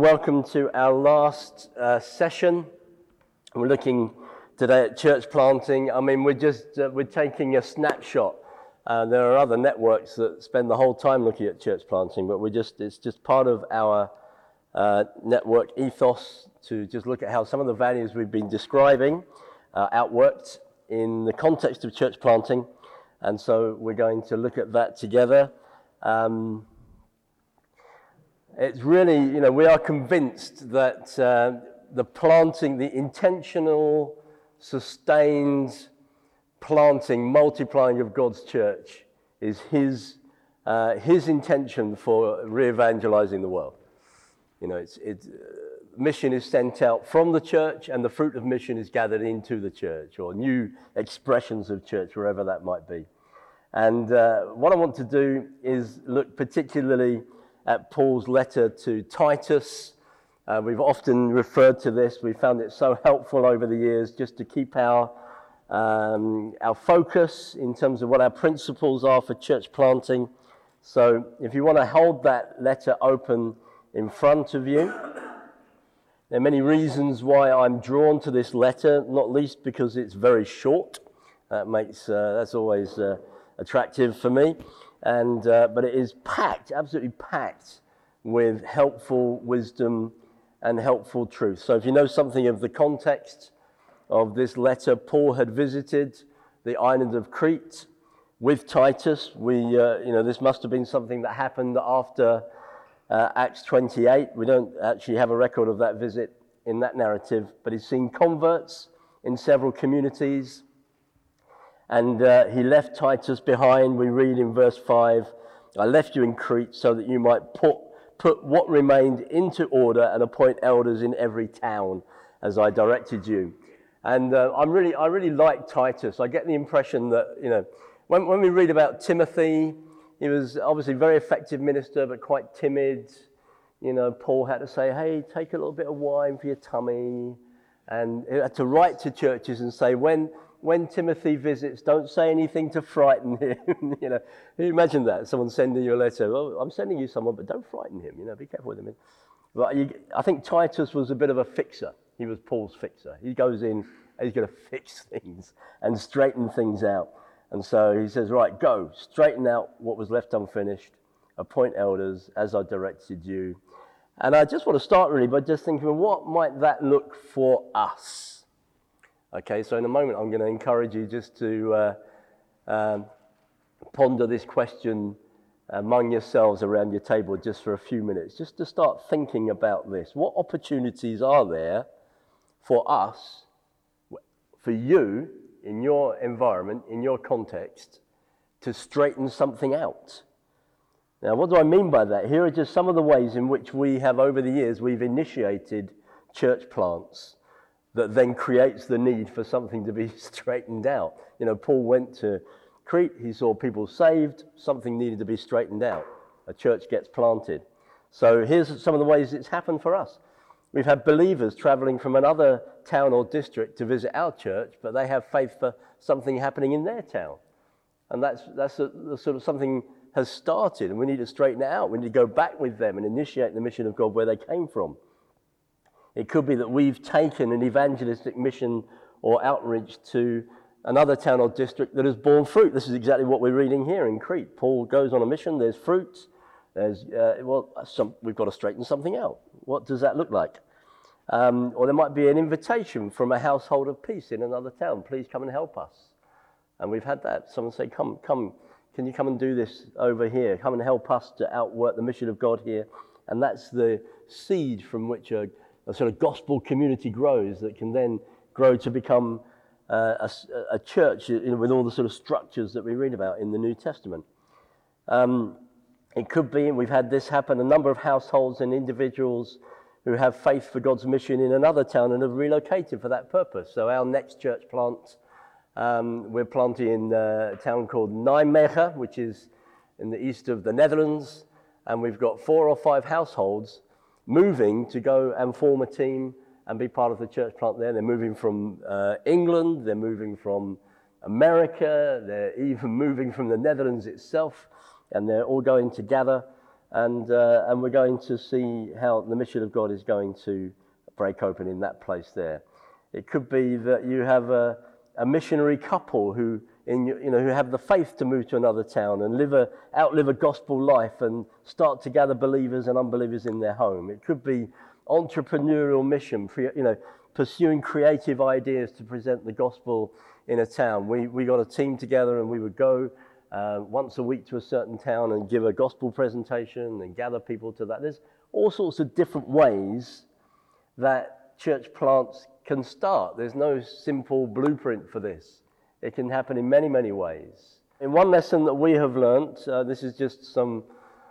welcome to our last session. We're looking today at church planting. I mean, we're taking a snapshot. There are other networks that spend the whole time looking at church planting, but it's just part of our network ethos to just look at how some of the values we've been describing outworked in the context of church planting. And so we're going to look at that together. It's really, we are convinced that the planting, the intentional, sustained planting, multiplying of God's church is His intention for re-evangelizing the world. Mission is sent out from the church, and the fruit of mission is gathered into the church, or new expressions of church, wherever that might be. And what I want to do is look particularly at Paul's letter to Titus. We've often referred to this. We found it so helpful over the years just to keep our focus in terms of what our principles are for church planting. So if you want to hold that letter open in front of you, there are many reasons why I'm drawn to this letter, not least because it's very short. That's always attractive for me. But it is packed, absolutely packed with helpful wisdom and helpful truth. So if you know something of the context of this letter, Paul had visited the island of Crete with Titus. This must have been something that happened after Acts 28. We don't actually have a record of that visit in that narrative, but he's seen converts in several communities. And he left Titus behind. We read in verse 5, I left you in Crete so that you might put what remained into order and appoint elders in every town as I directed you. And I really like Titus. I get the impression that, when we read about Timothy, he was obviously a very effective minister, but quite timid. Paul had to say, hey, take a little bit of wine for your tummy. And he had to write to churches and say, when Timothy visits, don't say anything to frighten him. Can you imagine that? Someone sending you a letter. Oh, I'm sending you someone, but don't frighten him. Be careful with him. But I think Titus was a bit of a fixer. He was Paul's fixer. He goes in, and he's going to fix things and straighten things out. And so he says, right, go, straighten out what was left unfinished, appoint elders as I directed you. And I just want to start really by just thinking, well, what might that look for us? Okay, so in a moment I'm going to encourage you just to ponder this question among yourselves around your table just for a few minutes, just to start thinking about this. What opportunities are there for us, for you, in your environment, in your context, to straighten something out? Now, what do I mean by that? Here are just some of the ways in which we have, over the years, we've initiated church plants that then creates the need for something to be straightened out. Paul went to Crete, he saw people saved, something needed to be straightened out. A church gets planted. So here's some of the ways it's happened for us. We've had believers traveling from another town or district to visit our church, but they have faith for something happening in their town. And that's the sort of something has started, and we need to straighten it out. We need to go back with them and initiate the mission of God where they came from. It could be that we've taken an evangelistic mission or outreach to another town or district that has borne fruit. This is exactly what we're reading here in Crete. Paul goes on a mission, there's fruit, we've got to straighten something out. What does that look like? Or there might be an invitation from a household of peace in another town. Please come and help us. And we've had that. Someone say, come, can you come and do this over here? Come and help us to outwork the mission of God here. And that's the seed from which a sort of gospel community grows that can then grow to become a church with all the sort of structures that we read about in the New Testament. It could be, and we've had this happen, a number of households and individuals who have faith for God's mission in another town and have relocated for that purpose. So our next church plant, we're planting in a town called Nijmegen, which is in the east of the Netherlands, and we've got 4 or 5 households moving to go and form a team and be part of the church plant there. They're moving from England, they're moving from America, they're even moving from the Netherlands itself, and they're all going to gather and we're going to see how the mission of God is going to break open in that place there. It could be that you have a missionary couple who who have the faith to move to another town and outlive a gospel life and start to gather believers and unbelievers in their home. It could be entrepreneurial mission, pursuing creative ideas to present the gospel in a town. We got a team together and we would go once a week to a certain town and give a gospel presentation and gather people to that. There's all sorts of different ways that church plants can start. There's no simple blueprint for this. It can happen in many, many ways. In one lesson that we have learnt, this is just some,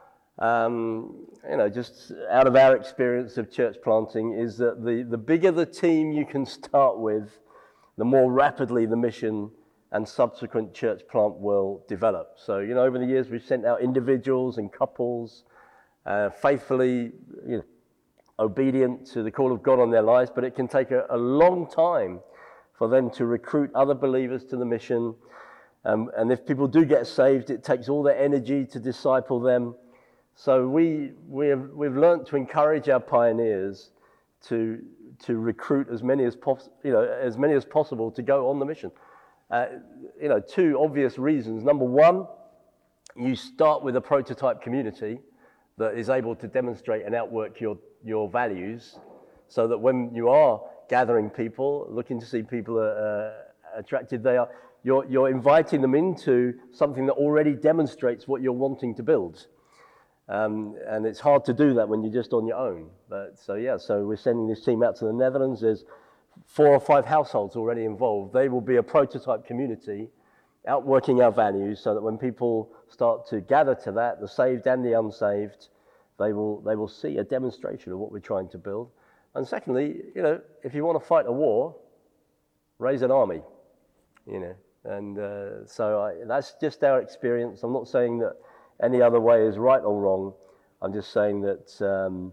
just out of our experience of church planting, is that the bigger the team you can start with, the more rapidly the mission and subsequent church plant will develop. So, over the years we've sent out individuals and couples, faithfully, obedient to the call of God on their lives, but it can take a long time for them to recruit other believers to the mission. And if people do get saved, it takes all their energy to disciple them. So we've learned to encourage our pioneers to recruit as many as possible to go on the mission. Two obvious reasons. Number one, you start with a prototype community that is able to demonstrate and outwork your values, so that when you are gathering people, looking to see people attracted, you're inviting them into something that already demonstrates what you're wanting to build. And it's hard to do that when you're just on your own. So we're sending this team out to the Netherlands. There's 4 or 5 households already involved. They will be a prototype community outworking our values, so that when people start to gather to that, the saved and the unsaved, they will see a demonstration of what we're trying to build. And secondly, if you want to fight a war, raise an army, And that's just our experience. I'm not saying that any other way is right or wrong. I'm just saying that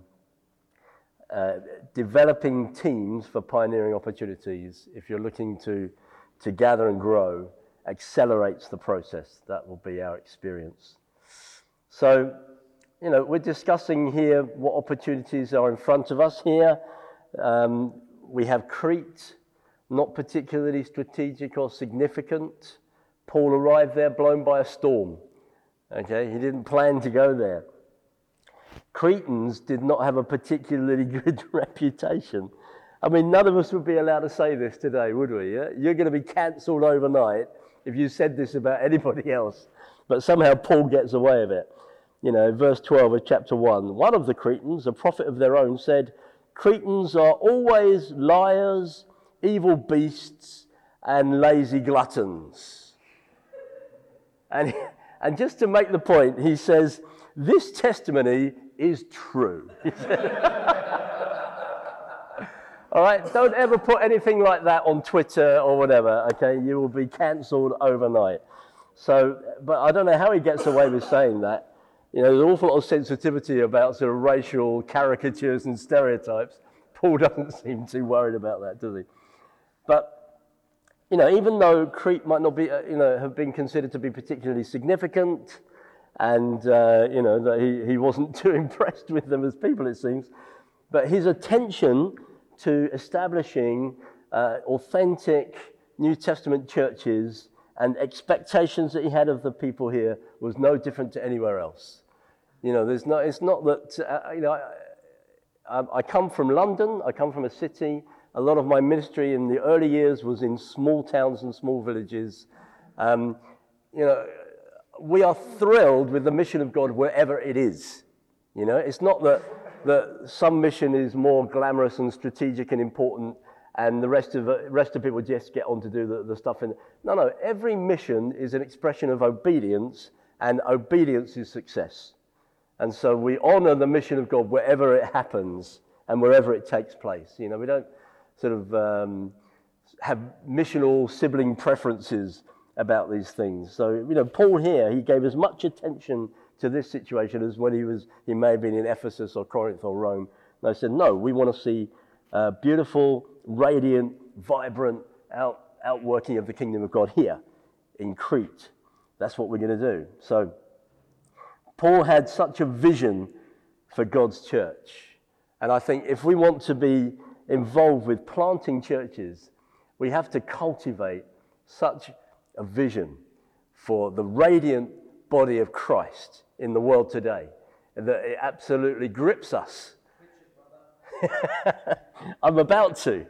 developing teams for pioneering opportunities, if you're looking to gather and grow, accelerates the process. That will be our experience. So, we're discussing here what opportunities are in front of us here. We have Crete, not particularly strategic or significant. Paul arrived there blown by a storm. Okay, he didn't plan to go there. Cretans did not have a particularly good reputation. I mean, none of us would be allowed to say this today, would we? Yeah? You're going to be cancelled overnight if you said this about anybody else. But somehow Paul gets away with it. Verse 12 of chapter 1. One of the Cretans, a prophet of their own, said, "Cretans are always liars, evil beasts, and lazy gluttons." And just to make the point, he says, this testimony is true. All right, don't ever put anything like that on Twitter or whatever, okay? You will be cancelled overnight. So, but I don't know how he gets away with saying that. There's an awful lot of sensitivity about sort of racial caricatures and stereotypes. Paul doesn't seem too worried about that, does he? But, even though Crete might not be, have been considered to be particularly significant, and, that he wasn't too impressed with them as people, it seems, but his attention to establishing authentic New Testament churches and expectations that he had of the people here was no different to anywhere else. It's not that, I come from London, I come from a city. A lot of my ministry in the early years was in small towns and small villages. We are thrilled with the mission of God wherever it is. It's not that some mission is more glamorous and strategic and important, and the rest of people just get on to do the stuff. No, every mission is an expression of obedience, and obedience is success. And so we honor the mission of God wherever it happens and wherever it takes place. We don't sort of have missional sibling preferences about these things. So, Paul here, he gave as much attention to this situation as when he may have been in Ephesus or Corinth or Rome. And I said, no, we want to see beautiful, radiant, vibrant outworking of the kingdom of God here in Crete. That's what we're going to do. So Paul had such a vision for God's church. And I think if we want to be involved with planting churches, we have to cultivate such a vision for the radiant body of Christ in the world today, that it absolutely grips us. I'm about to.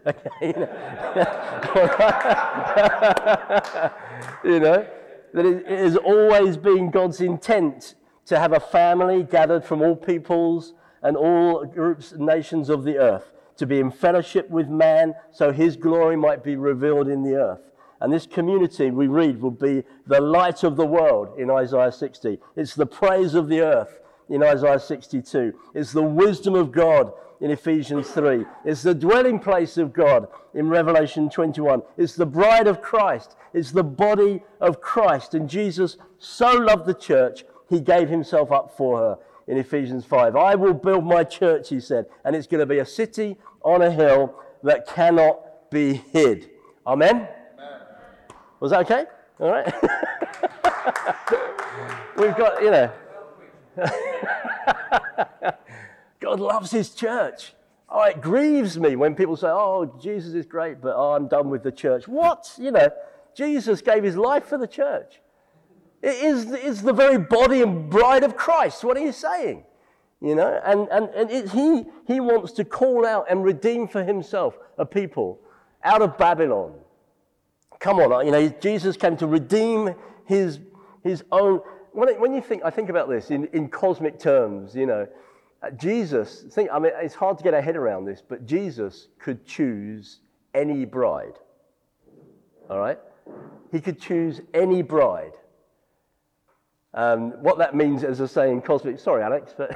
You know, that it has always been God's intent to have a family gathered from all peoples and all groups and nations of the earth, to be in fellowship with man so his glory might be revealed in the earth. And this community, we read, will be the light of the world in Isaiah 60. It's the praise of the earth in Isaiah 62. It's the wisdom of God in Ephesians 3. It's the dwelling place of God in Revelation 21. It's the bride of Christ. It's the body of Christ. And Jesus so loved the church, he gave himself up for her in Ephesians 5. I will build my church, he said, and it's going to be a city on a hill that cannot be hid. Amen? Was that okay? All right. We've got, you know. God loves his church. Oh, it grieves me when people say, oh, Jesus is great, but I'm done with the church. What? You know, Jesus gave his life for the church. It is the very body and bride of Christ. What are you saying? You know, and he wants to call out and redeem for himself a people out of Babylon. Come on, you know, Jesus came to redeem his own. When you think, I think about this in cosmic terms, you know, Jesus, I mean, it's hard to get our head around this, but Jesus could choose any bride. All right? He could choose any bride. What that means, as I say in cosmic, sorry Alex, but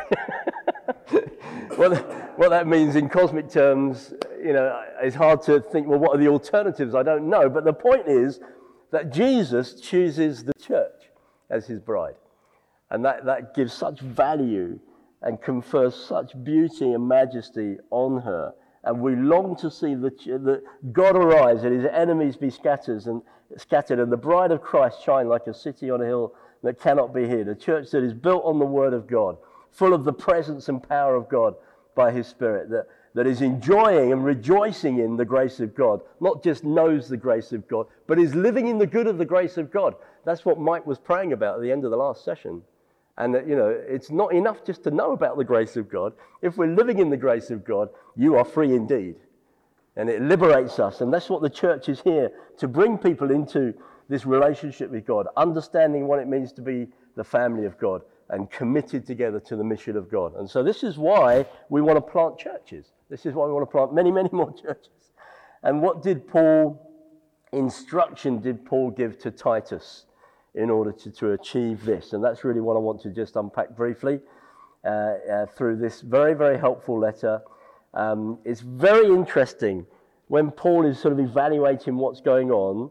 what that means in cosmic terms, you know, it's hard to think, well, what are the alternatives? I don't know. But the point is that Jesus chooses the church as his bride. And that gives such value and confers such beauty and majesty on her. And we long to see that God arise and his enemies be scattered and the bride of Christ shine like a city on a hill that cannot be hid. A church that is built on the word of God, full of the presence and power of God by his Spirit, that is enjoying and rejoicing in the grace of God, not just knows the grace of God, but is living in the good of the grace of God. That's what Mike was praying about at the end of the last session. And that, you know, it's not enough just to know about the grace of God. If we're living in the grace of God, you are free indeed. And it liberates us. And that's what the church is here, to bring people into this relationship with God, understanding what it means to be the family of God and committed together to the mission of God. And so this is why we want to plant churches. This is why we want to plant many, many more churches. And what instruction did Paul give to Titus in order to achieve this? And that's really what I want to just unpack briefly through this very, very helpful letter. It's very interesting when Paul is sort of evaluating what's going on,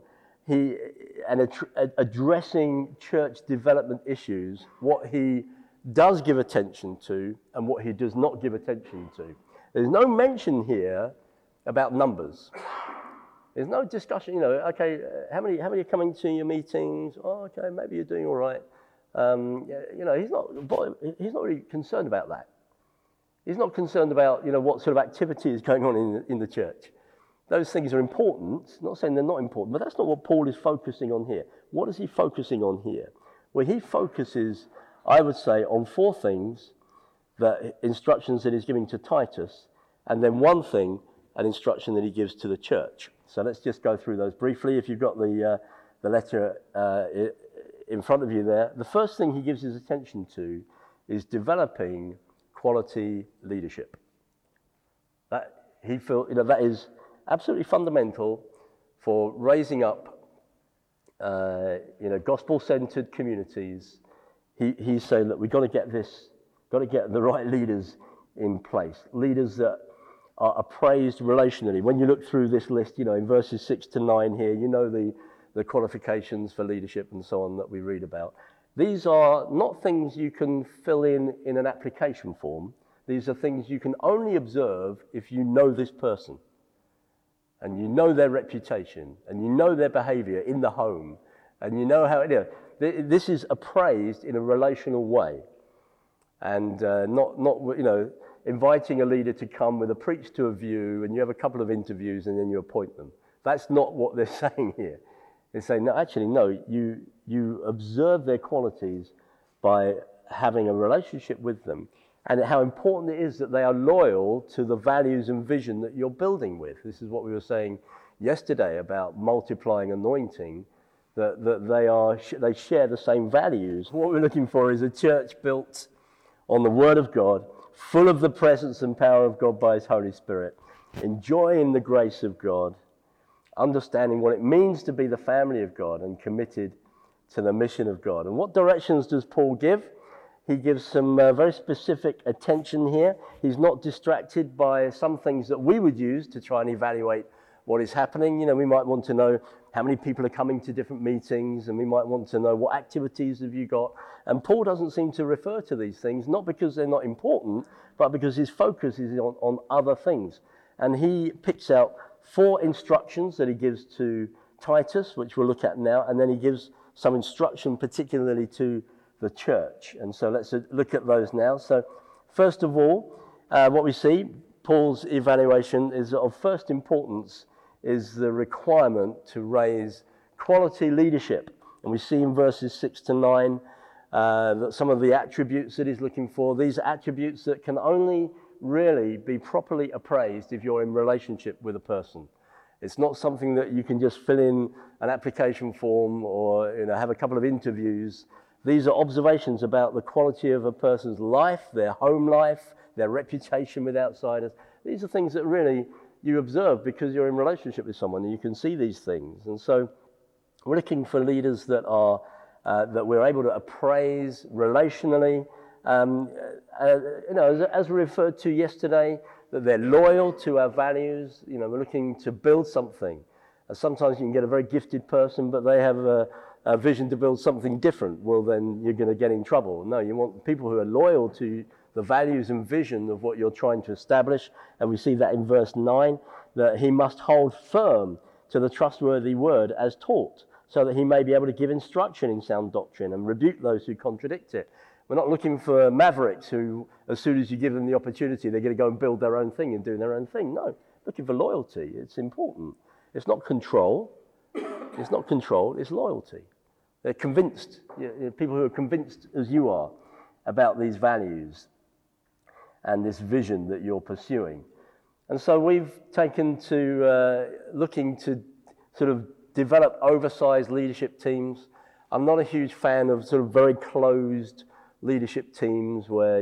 addressing church development issues, what he does give attention to and what he does not give attention to. There's no mention here about numbers. There's no discussion, you know, okay, how many are coming to your meetings? Oh, okay, maybe you're doing all right. You know, he's not really concerned about that. He's not concerned about, you know, what sort of activity is going on in the church. Those things are important, not saying they're not important, but that's not what Paul is focusing on here. What is he focusing on here? Well, he focuses, I would say, on four things, the instructions that he's giving to Titus, and then one thing, an instruction that he gives to the church. So let's just go through those briefly. If you've got the letter in front of you there, the first thing he gives his attention to is developing quality leadership. That he feels, you know, that is absolutely fundamental for raising up, you know, gospel-centered communities. He's saying that we've got to get the right leaders in place, leaders that are appraised relationally. When you look through this list, you know, in verses 6 to 9 here, you know the qualifications for leadership and so on that we read about. These are not things you can fill in an application form. These are things you can only observe if you know this person, and you know their reputation, and you know their behavior in the home, and you know how, you know, this is appraised in a relational way. and not inviting a leader to come with a preach to a view, and you have a couple of interviews and then you appoint them. That's not what they're saying here. They're saying, no, you observe their qualities by having a relationship with them, and how important it is that they are loyal to the values and vision that you're building with. This is what we were saying yesterday about multiplying anointing, that they share the same values. What we're looking for is a church built on the Word of God, full of the presence and power of God by His Holy Spirit, enjoying the grace of God, understanding what it means to be the family of God, and committed to the mission of God. And what directions does Paul give? He gives some very specific attention here. He's not distracted by some things that we would use to try and evaluate what is happening. We might want to know how many people are coming to different meetings, and we might want to know what activities have you got. And Paul doesn't seem to refer to these things, not because they're not important, but because his focus is on other things. And he picks out 4 instructions that he gives to Titus, which we'll look at now, and then he gives some instruction particularly to the church. And so let's look at those now. So first of all, what we see, Paul's evaluation is of first importance is the requirement to raise quality leadership. And we see in verses 6 to 9 that some of the attributes that he's looking for, these attributes that can only really be properly appraised if you're in relationship with a person. It's not something that you can just fill in an application form or have a couple of interviews. These are observations about the quality of a person's life, their home life, their reputation with outsiders. These are things that really you observe because you're in relationship with someone and you can see these things. And so we're looking for leaders that are that we're able to appraise relationally. As we referred to yesterday, that they're loyal to our values. We're looking to build something. Sometimes you can get a very gifted person, but they have a vision to build something different. Well, then you're going to get in trouble. No, you want people who are loyal to the values and vision of what you're trying to establish. And we see that in verse 9, that he must hold firm to the trustworthy word as taught, so that he may be able to give instruction in sound doctrine and rebuke those who contradict it. We're not looking for mavericks who, as soon as you give them the opportunity, they're going to go and build their own thing and do their own thing. No, looking for loyalty. It's important. It's not control. It's not control. It's loyalty. They're convinced, people who are convinced as you are about these values and this vision that you're pursuing. And so we've taken to looking to sort of develop oversized leadership teams. I'm not a huge fan of sort of very closed leadership teams where,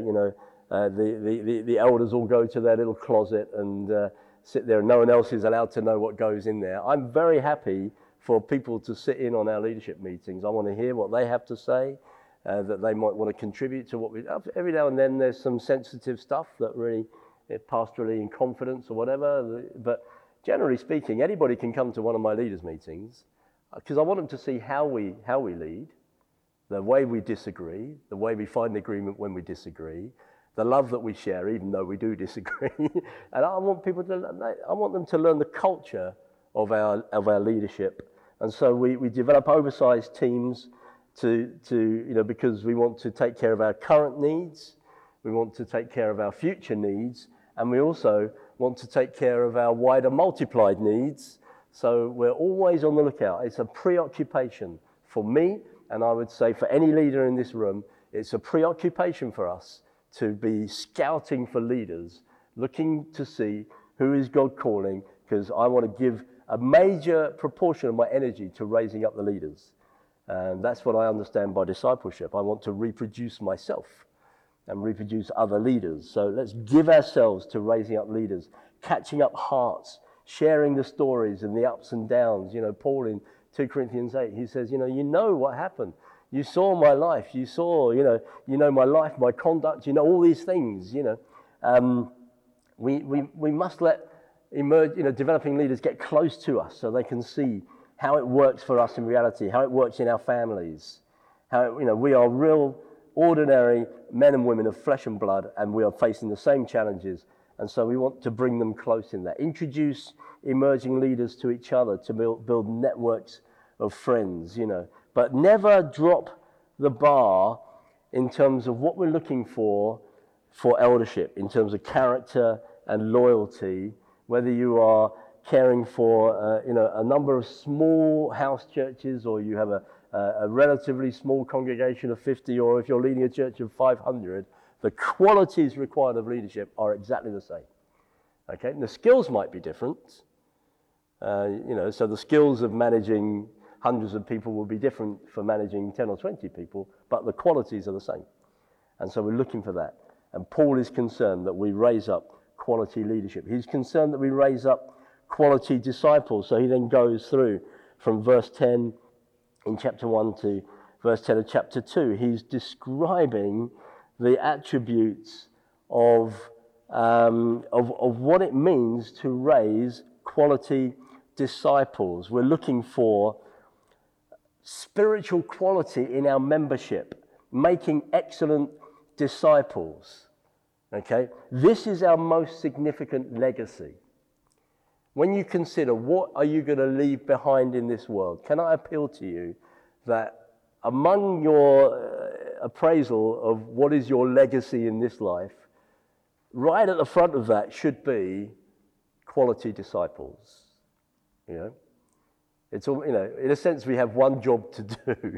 the elders all go to their little closet and sit there and no one else is allowed to know what goes in there. I'm very happy for people to sit in on our leadership meetings. I want to hear what they have to say, that they might want to contribute to what we... Every now and then there's some sensitive stuff that really, pastorally in confidence or whatever, but generally speaking, anybody can come to one of my leaders' meetings because I want them to see how we lead, the way we disagree, the way we find agreement when we disagree, the love that we share even though we do disagree. And I want them to learn the culture of our leadership. And so we develop oversized teams to because we want to take care of our current needs, we want to take care of our future needs, and we also want to take care of our wider multiplied needs. So we're always on the lookout. It's a preoccupation for me, and I would say for any leader in this room, it's a preoccupation for us to be scouting for leaders, looking to see who is God calling, because I want to give a major proportion of my energy to raising up the leaders. And that's what I understand by discipleship. I want to reproduce myself and reproduce other leaders. So let's give ourselves to raising up leaders, catching up hearts, sharing the stories and the ups and downs. Paul in 2 Corinthians 8, he says, you know what happened. You saw my life. You saw, my life, my conduct, all these things, We must let developing leaders get close to us so they can see how it works for us in reality, how it works in our families, how, we are real ordinary men and women of flesh and blood, and we are facing the same challenges. And so we want to bring them close in that. Introduce emerging leaders to each other to build networks of friends, But never drop the bar in terms of what we're looking for eldership, in terms of character and loyalty, whether you are caring for a number of small house churches, or you have a relatively small congregation of 50, or if you're leading a church of 500, the qualities required of leadership are exactly the same. Okay, and the skills might be different. So the skills of managing hundreds of people will be different for managing 10 or 20 people, but the qualities are the same. And so we're looking for that. And Paul is concerned that we raise up quality leadership. He's concerned that we raise up quality disciples. So he then goes through from verse 10 in chapter 1 to verse 10 of chapter 2. He's describing the attributes of what it means to raise quality disciples. We're looking for spiritual quality in our membership, making excellent disciples. Okay? This is our most significant legacy. When you consider what are you going to leave behind in this world, can I appeal to you that among your appraisal of what is your legacy in this life, right at the front of that should be quality disciples. It's all, in a sense, we have one job to do.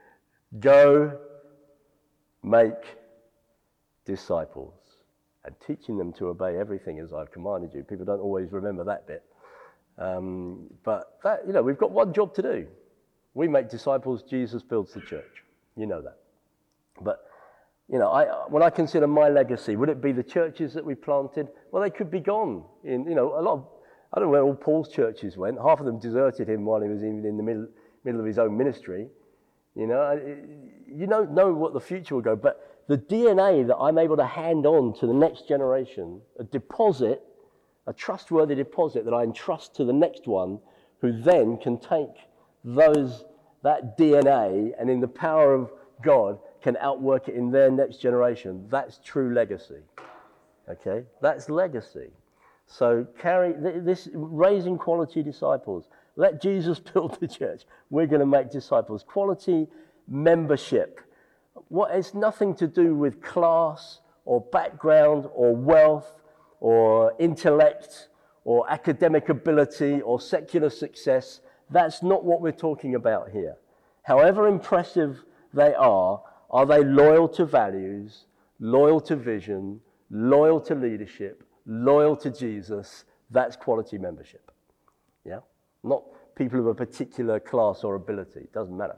Go make disciples, and teaching them to obey everything as I've commanded you. People don't always remember that bit. But that, we've got one job to do. We make disciples, Jesus builds the church. You know that. But, when I consider my legacy, would it be the churches that we planted? Well, they could be gone. A lot of, I don't know where all Paul's churches went. Half of them deserted him while he was even in the middle of his own ministry. You don't know what the future will go, but the DNA that I'm able to hand on to the next generation, a trustworthy deposit that I entrust to the next one, who then can take that DNA and in the power of God can outwork it in their next generation. That's true legacy. Okay? That's legacy. So carry this, raising quality disciples. Let Jesus build the church. We're going to make disciples. Quality membership. It's nothing to do with class or background or wealth or intellect or academic ability or secular success. That's not what we're talking about here. However impressive they are they loyal to values, loyal to vision, loyal to leadership, loyal to Jesus? That's quality membership. Yeah? Not people of a particular class or ability. It doesn't matter.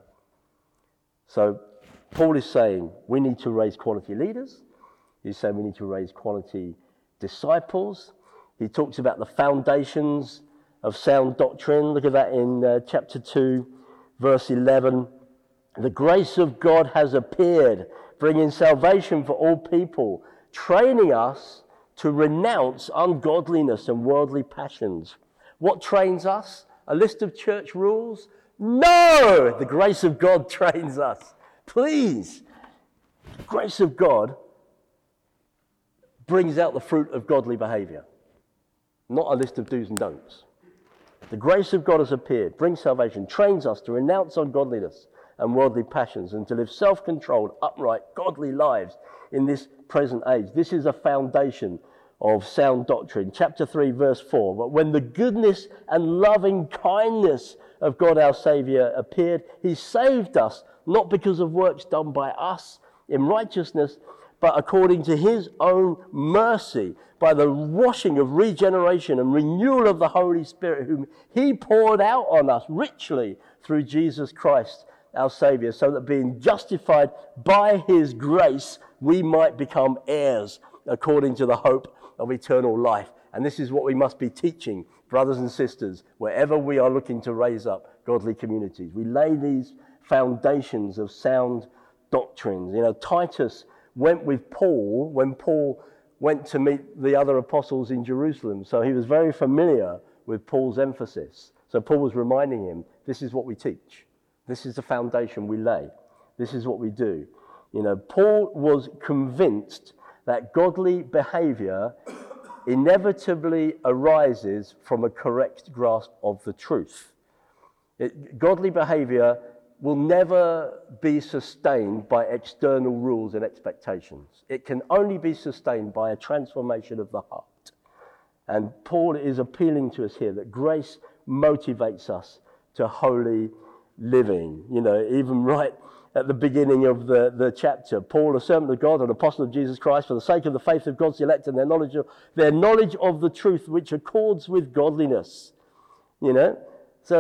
So Paul is saying we need to raise quality leaders. He's saying we need to raise quality disciples. He talks about the foundations of sound doctrine. Look at that in chapter 2, verse 11. The grace of God has appeared, bringing salvation for all people, training us to renounce ungodliness and worldly passions. What trains us? A list of church rules? No! The grace of God trains us. Please. The grace of God brings out the fruit of godly behavior, not a list of do's and don'ts. The grace of God has appeared, brings salvation, trains us to renounce ungodliness and worldly passions and to live self-controlled, upright, godly lives in this present age. This is a foundation of sound doctrine. Chapter 3, verse 4. But when the goodness and loving kindness of God our Saviour appeared, he saved us, not because of works done by us in righteousness, but according to his own mercy, by the washing of regeneration and renewal of the Holy Spirit, whom he poured out on us richly through Jesus Christ our Saviour, so that being justified by his grace, we might become heirs according to the hope of eternal life. And this is what we must be teaching, brothers and sisters, wherever we are looking to raise up godly communities. We lay these foundations of sound doctrines. Titus went with Paul when Paul went to meet the other apostles in Jerusalem. So he was very familiar with Paul's emphasis. So Paul was reminding him, this is what we teach. This is the foundation we lay. This is what we do. Paul was convinced that godly behavior inevitably arises from a correct grasp of the truth. Godly behavior will never be sustained by external rules and expectations. It can only be sustained by a transformation of the heart. And Paul is appealing to us here that grace motivates us to holy living. You know, even right at the beginning of the chapter, Paul, a servant of God, an apostle of Jesus Christ, for the sake of the faith of God's elect and their knowledge of the truth which accords with godliness. You know, so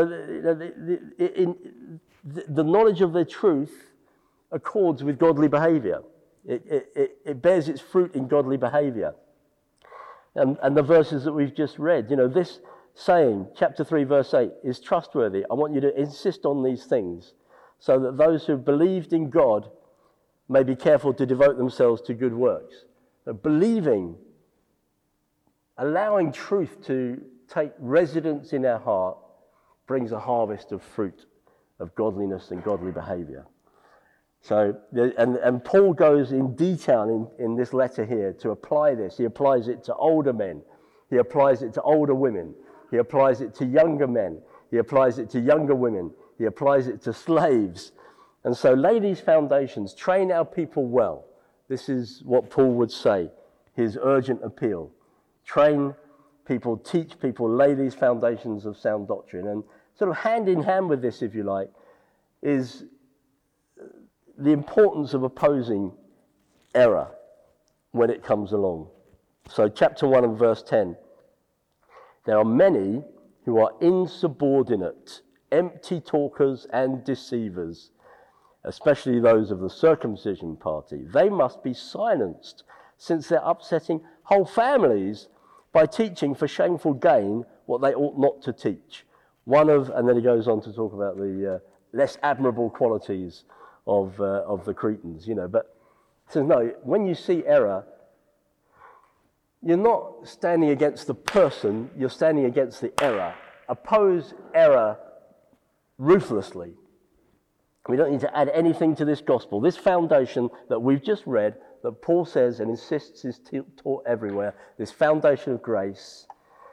the knowledge of the truth accords with godly behavior. It bears its fruit in godly behavior. And the verses that we've just read, you know, this saying, chapter 3, verse 8, is trustworthy. I want you to insist on these things so that those who have believed in God may be careful to devote themselves to good works. Believing, allowing truth to take residence in our heart, brings a harvest of fruit of godliness and godly behavior. So, and Paul goes in detail in this letter here to apply this. He applies it to older men. He applies it to older women. He applies it to younger men. He applies it to younger women. He applies it to slaves. And so lay these foundations, train our people well. This is what Paul would say, his urgent appeal. Train people, teach people, lay these foundations of sound doctrine. And sort of hand in hand with this, if you like, is the importance of opposing error when it comes along. So chapter 1 and verse 10. There are many who are insubordinate, empty talkers and deceivers, especially those of the circumcision party. They must be silenced, since they're upsetting whole families by teaching for shameful gain what they ought not to teach. And then he goes on to talk about the less admirable qualities of the Cretans, you know. But he says, no, when you see error, you're not standing against the person, you're standing against the error. Oppose error ruthlessly. We don't need to add anything to this gospel. This foundation that we've just read, that Paul says and insists is taught everywhere, this foundation of grace,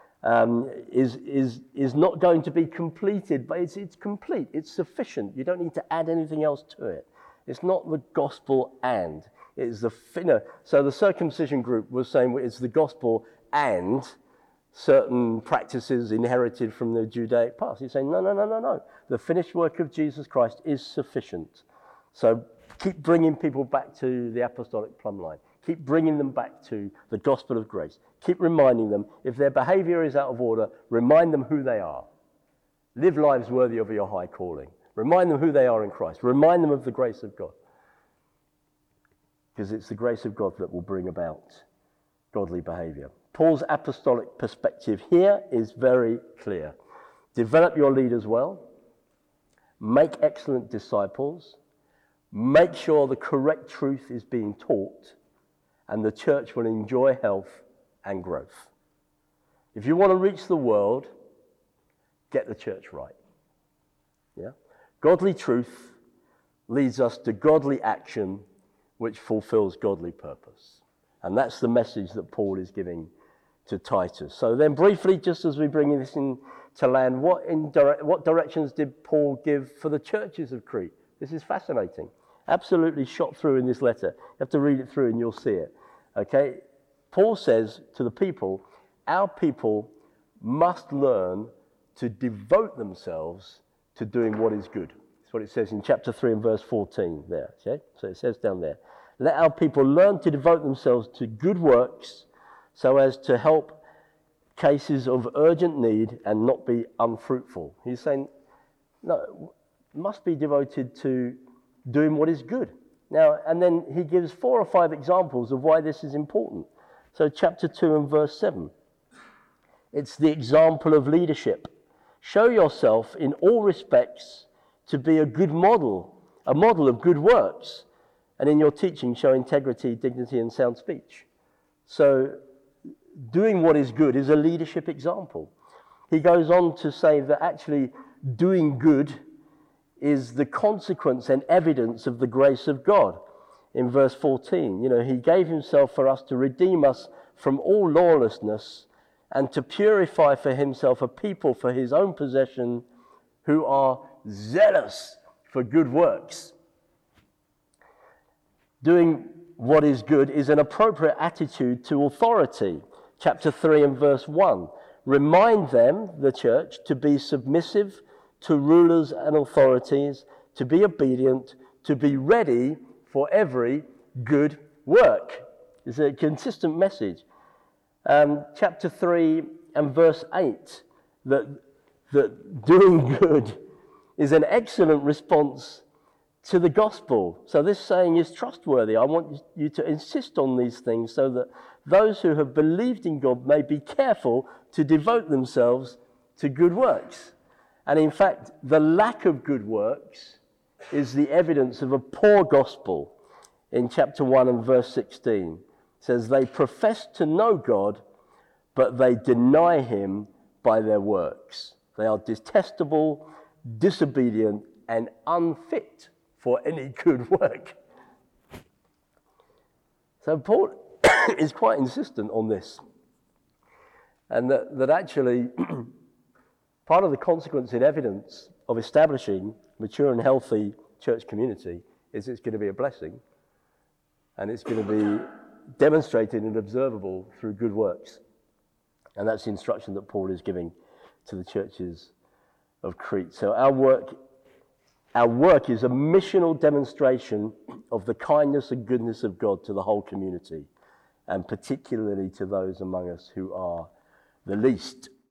is not going to be completed, but it's complete, it's sufficient. You don't need to add anything else to it. It's not the gospel and, it's the, so the circumcision group was saying it's the gospel and certain practices inherited from the Judaic past. He's saying, no. The finished work of Jesus Christ is sufficient. So keep bringing people back to the apostolic plumb line. Keep bringing them back to the gospel of grace. Keep reminding them, if their behavior is out of order, remind them who they are. Live lives worthy of your high calling. Remind them who they are in Christ. Remind them of the grace of God. Because it's the grace of God that will bring about godly behavior. Paul's apostolic perspective here is very clear. Develop your leaders well. Make excellent disciples. Make sure the correct truth is being taught, and the church will enjoy health and growth. If you want to reach the world, get the church right. Yeah? Godly truth leads us to godly action, which fulfills godly purpose. And that's the message that Paul is giving to Titus. So then briefly, just as we bring this in to land, what directions did Paul give for the churches of Crete? This is fascinating. Absolutely shot through in this letter. You have to read it through and you'll see it. Okay? Paul says to the people, our people must learn to devote themselves to doing what is good. That's what it says in chapter 3 and verse 14 there. Okay? So it says down there, let our people learn to devote themselves to good works so as to help cases of urgent need and not be unfruitful. He's saying, no, must be devoted to doing what is good. Now, and then he gives 4 or 5 examples of why this is important. So chapter 2 and verse 7. It's the example of leadership. Show yourself in all respects to be a good model, a model of good works. And in your teaching, show integrity, dignity, and sound speech. So doing what is good is a leadership example. He goes on to say that actually doing good is the consequence and evidence of the grace of God. In verse 14, he gave himself for us to redeem us from all lawlessness and to purify for himself a people for his own possession who are zealous for good works. Doing what is good is an appropriate attitude to authority. Chapter 3 and verse 1. Remind them, the church, to be submissive to rulers and authorities, to be obedient, to be ready for every good work. It's a consistent message. Chapter 3 and verse 8, that doing good is an excellent response to the gospel. So this saying is trustworthy. I want you to insist on these things so that those who have believed in God may be careful to devote themselves to good works. And in fact, the lack of good works is the evidence of a poor gospel. In chapter 1 and verse 16, it says, they profess to know God, but they deny him by their works. They are detestable, disobedient, and unfit for any good work. So Paul is quite insistent on this. And that actually, part of the consequence and evidence of establishing mature and healthy church community is it's going to be a blessing. And it's going to be demonstrated and observable through good works. And that's the instruction that Paul is giving to the churches of Crete. So our work is a missional demonstration of the kindness and goodness of God to the whole community, and particularly to those among us who are the least.